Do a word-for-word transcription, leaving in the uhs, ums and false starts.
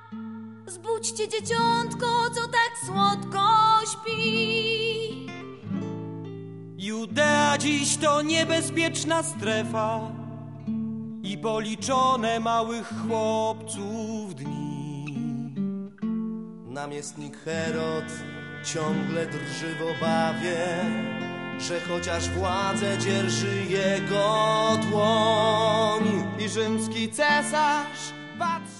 Zbudźcie dzieciątko, co tak słodko śpi. Judea dziś to niebezpieczna strefa i policzone małych chłopców dni. Namiestnik Herod ciągle drży w obawie, że chociaż władzę dzierży jego dłoń. I rzymski cesarz patrzy